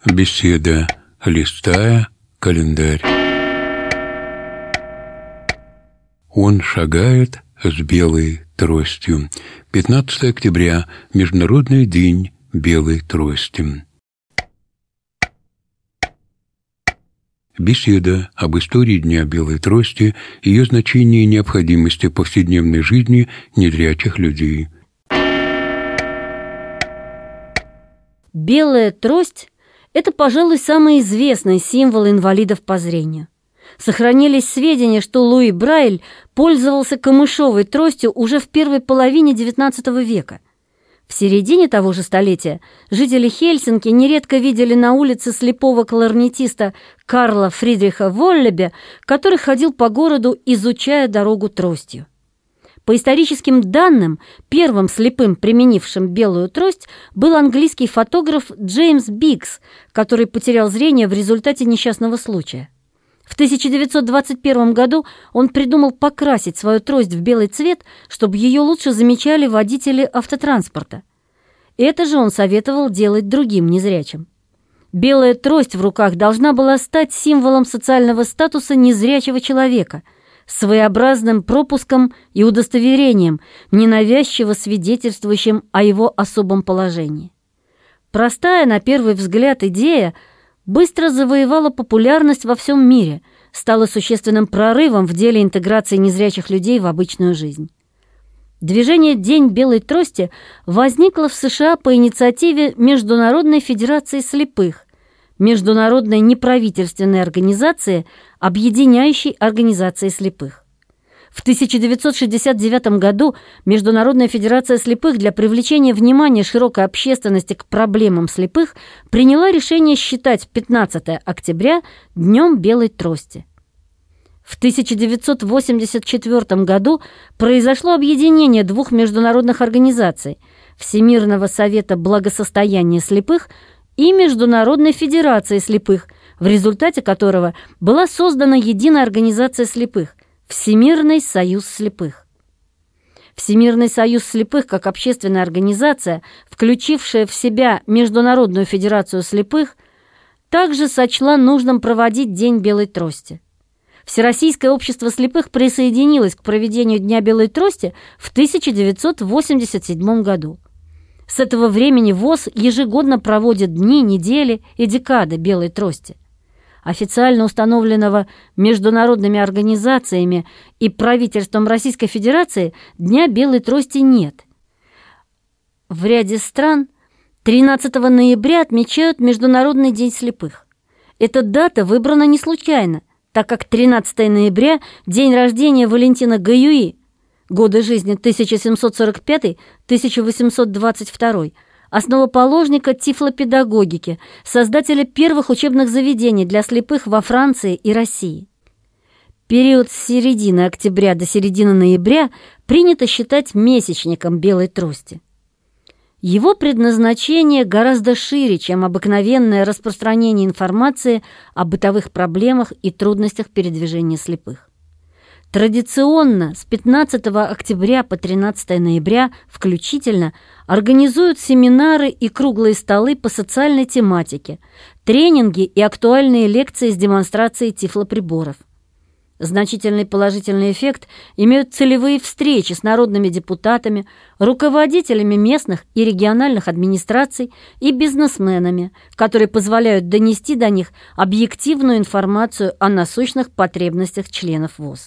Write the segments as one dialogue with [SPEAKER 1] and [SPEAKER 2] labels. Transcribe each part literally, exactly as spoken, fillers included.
[SPEAKER 1] Беседа, листая календарь. Он шагает с белой тростью. пятнадцатое октября – Международный день белой трости. Беседа об истории Дня белой трости, ее значении и необходимости повседневной жизни незрячих людей.
[SPEAKER 2] Белая трость – это, пожалуй, самый известный символ инвалидов по зрению. Сохранились сведения, что Луи Брайль пользовался камышовой тростью уже в первой половине девятнадцатого века. В середине того же столетия жители Хельсинки нередко видели на улице слепого кларнетиста Карла Фридриха Воллебе, который ходил по городу, изучая дорогу тростью. По историческим данным, первым слепым, применившим белую трость, был английский фотограф Джеймс Биггс, который потерял зрение в результате несчастного случая. В тысяча девятьсот двадцать первом году он придумал покрасить свою трость в белый цвет, чтобы ее лучше замечали водители автотранспорта. Это же он советовал делать другим незрячим. Белая трость в руках должна была стать символом социального статуса незрячего человека, своеобразным пропуском и удостоверением, ненавязчиво свидетельствующим о его особом положении. Простая, на первый взгляд, идея быстро завоевала популярность во всем мире, стала существенным прорывом в деле интеграции незрячих людей в обычную жизнь. Движение «День белой трости» возникло в США по инициативе Международной федерации слепых, международной неправительственной организации, объединяющей организации слепых. В тысяча девятьсот шестьдесят девятом году Международная федерация слепых для привлечения внимания широкой общественности к проблемам слепых приняла решение считать пятнадцатое октября Днем белой трости. В тысяча девятьсот восемьдесят четвёртом году произошло объединение двух международных организаций – Всемирного совета благосостояния слепых и Международной федерации слепых, в результате которого была создана единая организация слепых – Всемирный союз слепых. Всемирный союз слепых, как общественная организация, включившая в себя Международную федерацию слепых, также сочла нужным проводить День белой трости. Всероссийское общество слепых присоединилось к проведению Дня белой трости в тысяча девятьсот восемьдесят седьмом году. С этого времени ВОС ежегодно проводит дни, недели и декады белой трости. Официально установленного международными организациями и правительством Российской Федерации Дня белой трости нет. В ряде стран тринадцатого ноября отмечают Международный день слепых. Эта дата выбрана не случайно, так как тринадцатого ноября – день рождения Валентина Гаюи, годы жизни тысяча семьсот сорок пятый — тысяча восемьсот двадцать второй, основоположника тифлопедагогики, создателя первых учебных заведений для слепых во Франции и России. Период с середины октября до середины ноября принято считать месячником белой трости. Его предназначение гораздо шире, чем обыкновенное распространение информации о бытовых проблемах и трудностях передвижения слепых. Традиционно с пятнадцатого октября по тринадцатое ноября включительно организуют семинары и круглые столы по социальной тематике, тренинги и актуальные лекции с демонстрацией тифлоприборов. Значительный положительный эффект имеют целевые встречи с народными депутатами, руководителями местных и региональных администраций и бизнесменами, которые позволяют донести до них объективную информацию о насущных потребностях членов ВОС.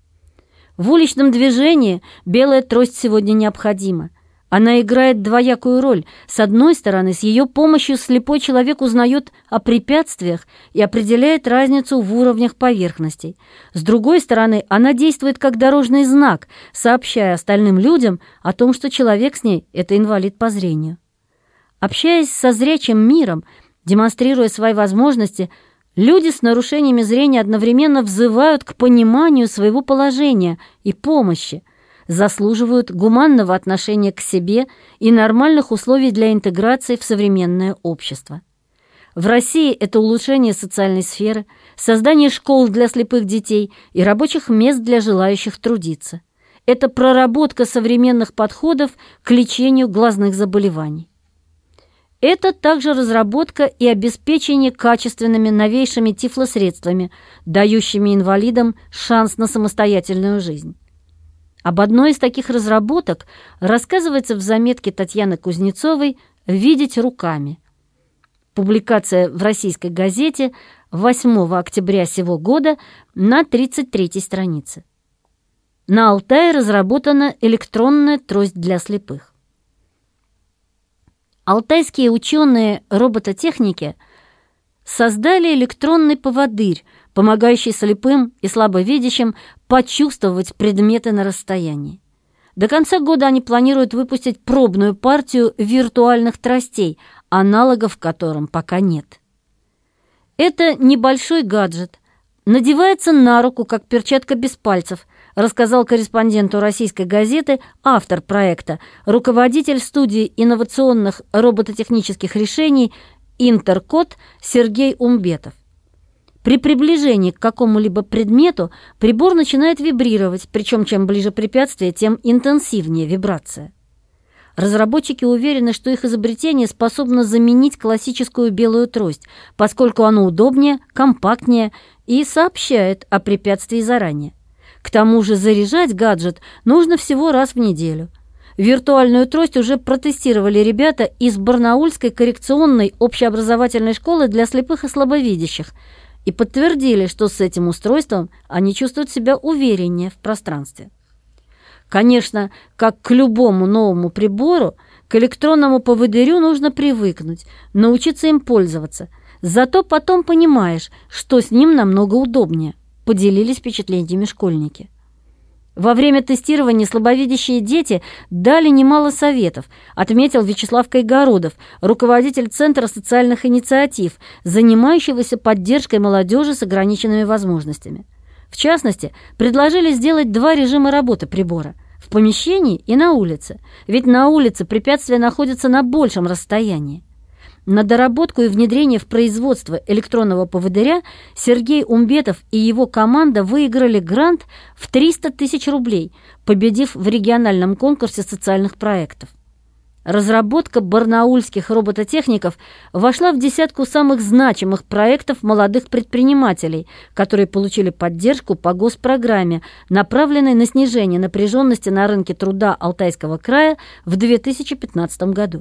[SPEAKER 2] В уличном движении белая трость сегодня необходима. Она играет двоякую роль. С одной стороны, с ее помощью слепой человек узнает о препятствиях и определяет разницу в уровнях поверхностей. С другой стороны, она действует как дорожный знак, сообщая остальным людям о том, что человек с ней – это инвалид по зрению. Общаясь со зрячим миром, демонстрируя свои возможности, люди с нарушениями зрения одновременно взывают к пониманию своего положения и помощи, заслуживают гуманного отношения к себе и нормальных условий для интеграции в современное общество. В России это улучшение социальной сферы, создание школ для слепых детей и рабочих мест для желающих трудиться. Это проработка современных подходов к лечению глазных заболеваний. Это также разработка и обеспечение качественными новейшими тифлосредствами, дающими инвалидам шанс на самостоятельную жизнь. Об одной из таких разработок рассказывается в заметке Татьяны Кузнецовой «Видеть руками». Публикация в российской газете восьмого октября сего года на тридцать третьей странице. На Алтае разработана электронная трость для слепых. Алтайские ученые-робототехники создали электронный поводырь, помогающий слепым и слабовидящим почувствовать предметы на расстоянии. До конца года они планируют выпустить пробную партию виртуальных тростей, аналогов которым пока нет. Это небольшой гаджет. Надевается на руку, как перчатка без пальцев, рассказал корреспонденту российской газеты автор проекта, руководитель студии инновационных робототехнических решений «Интеркод» Сергей Умбетов. При приближении к какому-либо предмету прибор начинает вибрировать, причем чем ближе препятствие, тем интенсивнее вибрация. Разработчики уверены, что их изобретение способно заменить классическую белую трость, поскольку оно удобнее, компактнее и сообщает о препятствии заранее. К тому же заряжать гаджет нужно всего раз в неделю. Виртуальную трость уже протестировали ребята из Барнаульской коррекционной общеобразовательной школы для слепых и слабовидящих и подтвердили, что с этим устройством они чувствуют себя увереннее в пространстве. Конечно, как к любому новому прибору, к электронному поводырю нужно привыкнуть, научиться им пользоваться. Зато потом понимаешь, что с ним намного удобнее. Поделились впечатлениями школьники. Во время тестирования слабовидящие дети дали немало советов, отметил Вячеслав Кайгородов, руководитель Центра социальных инициатив, занимающегося поддержкой молодежи с ограниченными возможностями. В частности, предложили сделать два режима работы прибора – в помещении и на улице, ведь на улице препятствия находятся на большем расстоянии. На доработку и внедрение в производство электронного поводыря Сергей Умбетов и его команда выиграли грант в триста тысяч рублей, победив в региональном конкурсе социальных проектов. Разработка барнаульских робототехников вошла в десятку самых значимых проектов молодых предпринимателей, которые получили поддержку по госпрограмме, направленной на снижение напряженности на рынке труда Алтайского края в две тысячи пятнадцатом году.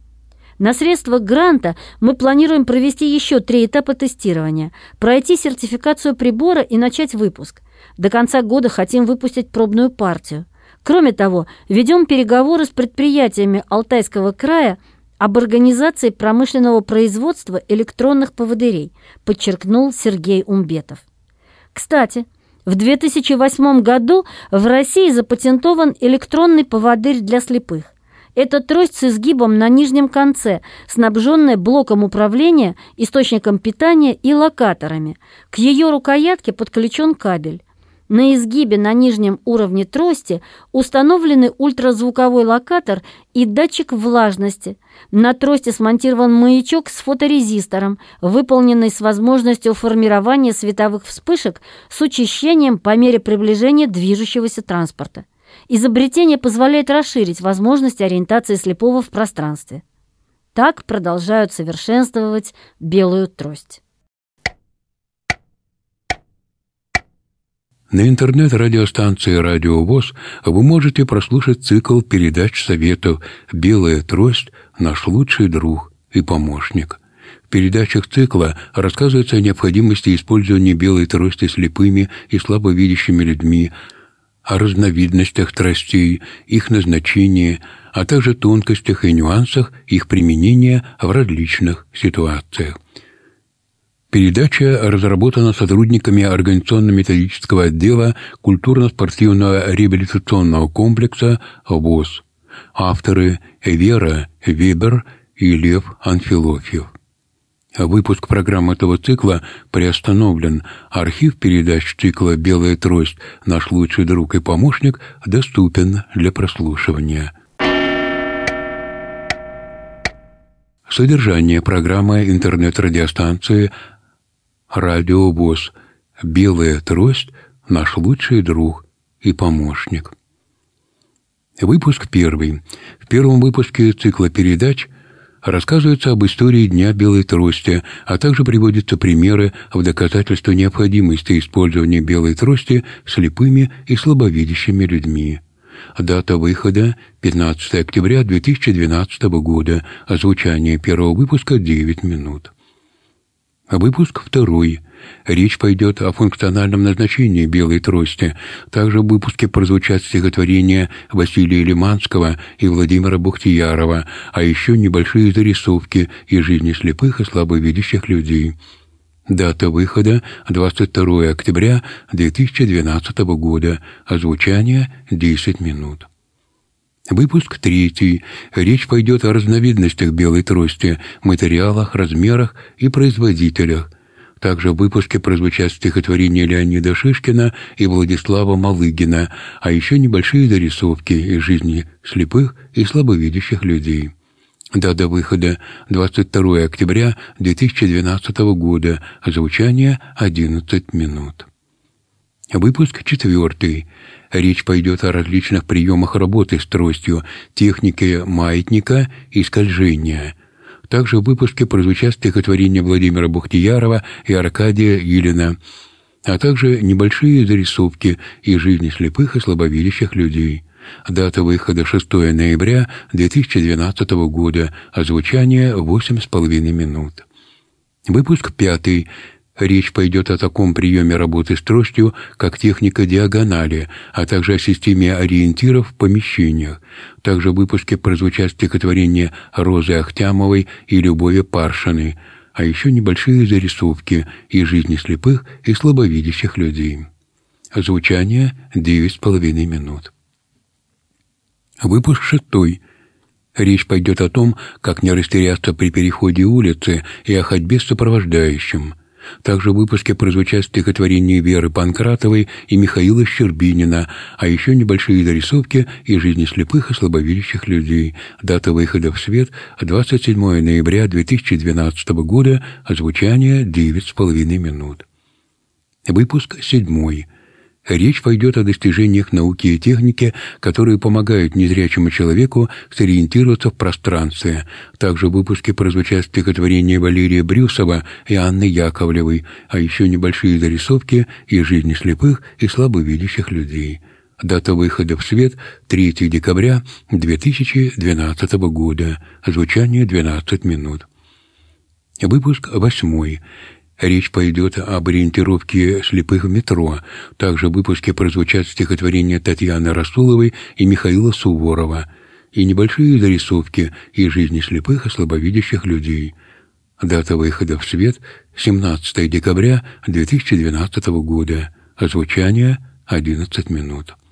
[SPEAKER 2] На средства гранта мы планируем провести еще три этапа тестирования, пройти сертификацию прибора и начать выпуск. До конца года хотим выпустить пробную партию. Кроме того, ведем переговоры с предприятиями Алтайского края об организации промышленного производства электронных поводырей, подчеркнул Сергей Умбетов. Кстати, в две тысячи восьмом году в России запатентован электронный поводырь для слепых. Это трость с изгибом на нижнем конце, снабженная блоком управления, источником питания и локаторами. К ее рукоятке подключен кабель. На изгибе на нижнем уровне трости установлены ультразвуковой локатор и датчик влажности. На трости смонтирован маячок с фоторезистором, выполненный с возможностью формирования световых вспышек с учащением по мере приближения движущегося транспорта. Изобретение позволяет расширить возможности ориентации слепого в пространстве. Так продолжают совершенствовать белую трость.
[SPEAKER 1] На интернет-радиостанции «Радио ВОС» вы можете прослушать цикл передач советов «Белая трость. Наш лучший друг и помощник». В передачах цикла рассказывается о необходимости использования белой трости слепыми и слабовидящими людьми, о разновидностях тростей, их назначении, а также тонкостях и нюансах их применения в различных ситуациях. Передача разработана сотрудниками организационно-методического отдела культурно-спортивного реабилитационного комплекса ВОС. Авторы Вера Вебер и Лев Анфилофьев. Выпуск программ этого цикла приостановлен. Архив передач цикла «Белая трость. Наш лучший друг и помощник» доступен для прослушивания. Содержание программы интернет-радиостанции «Радио ВОС. Белая трость. Наш лучший друг и помощник». Выпуск первый. В первом выпуске цикла передач Рассказывается об истории Дня белой трости, а также приводятся примеры в доказательство необходимости использования белой трости слепыми и слабовидящими людьми. Дата выхода – пятнадцатое октября две тысячи двенадцатого года. Озвучание первого выпуска – девять минут. Выпуск второй. Речь пойдет о функциональном назначении белой трости. Также в выпуске прозвучат стихотворения Василия Лиманского и Владимира Бухтиярова, а еще небольшие зарисовки из жизни слепых и слабовидящих людей. Дата выхода – двадцать второе октября две тысячи двенадцатого года. Озвучание – десять минут. Выпуск третий. Речь пойдет о разновидностях белой трости, материалах, размерах и производителях. Также в выпуске прозвучат стихотворения Леонида Шишкина и Владислава Малыгина, а еще небольшие зарисовки из жизни слепых и слабовидящих людей. Дата выхода – двадцать второе октября две тысячи двенадцатого года. Озвучание – одиннадцать минут. Выпуск четвертый. Речь пойдет о различных приемах работы с тростью, технике маятника и скольжения. Также в выпуске прозвучат стихотворения Владимира Бухтиярова и Аркадия Илина, а также небольшие зарисовки из жизни слепых и слабовидящих людей. Дата выхода – шестое ноября две тысячи двенадцатого года. Озвучание – восемь с половиной минут. Выпуск пятый. Речь пойдет о таком приеме работы с тростью, как техника диагонали, а также о системе ориентиров в помещениях. Также в выпуске прозвучат стихотворения Розы Ахтямовой и Любови Паршиной, а еще небольшие зарисовки из жизни слепых и слабовидящих людей. Озвучание – девять с половиной минут. Выпуск шестой. Речь пойдет о том, как не растеряться при переходе улицы и о ходьбе с сопровождающим. Также в выпуске прозвучат стихотворения Веры Панкратовой и Михаила Щербинина, а еще небольшие зарисовки из жизни слепых и слабовидящих людей. Дата выхода в свет – двадцать седьмое ноября две тысячи двенадцатого года. Озвучание – девять с половиной минут. Выпуск седьмой. Речь пойдет о достижениях науки и техники, которые помогают незрячему человеку сориентироваться в пространстве. Также в выпуске прозвучат стихотворения Валерия Брюсова и Анны Яковлевой, а еще небольшие зарисовки из жизни слепых и слабовидящих людей. Дата выхода в свет – третьего декабря две тысячи двенадцатого года. Озвучание – двенадцать минут. Выпуск восьмой. Речь пойдет об ориентировке слепых в метро. Также в выпуске прозвучат стихотворения Татьяны Расуловой и Михаила Суворова и небольшие зарисовки из жизни слепых и слабовидящих людей. Дата выхода в свет – семнадцатое декабря две тысячи двенадцатого года. Озвучание – одиннадцать минут.